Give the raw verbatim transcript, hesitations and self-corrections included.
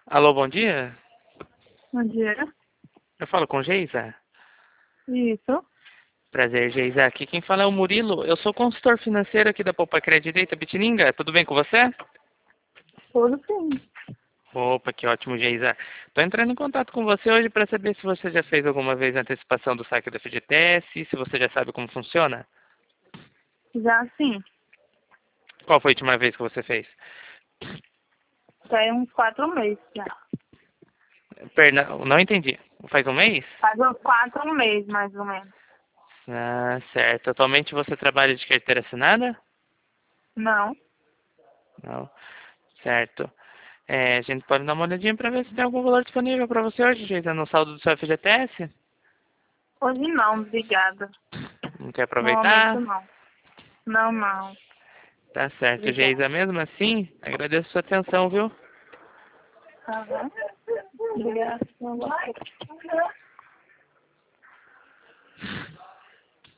Alô, bom dia. Bom dia. Eu falo com Geisa? Isso. Prazer, Geisa. Aqui quem fala é o Murilo. Eu sou consultor financeiro aqui da Poupa Crédito Direita Bitininga. Tudo bem com você? Tudo sim. Opa, que ótimo, Geisa. Estou entrando em contato com você hoje para saber se você já fez alguma vez a antecipação do saque da F G T S, se você já sabe como funciona. Já sim. Qual foi a última vez que você fez? Tem uns quatro meses já. Perdão, não entendi. Faz um mês? Faz uns quatro meses, mais ou menos. Ah, certo. Atualmente você trabalha de carteira assinada? Não. Não. Certo. É, a gente pode dar uma olhadinha para ver se tem algum valor disponível para você hoje, Geisa, no saldo do seu F G T S. Hoje não, obrigada. Não quer No momento aproveitar? não. Não, não. Tá certo, Obrigada. Geisa. Mesmo assim, agradeço a sua atenção, viu? Tá bom? Obrigada.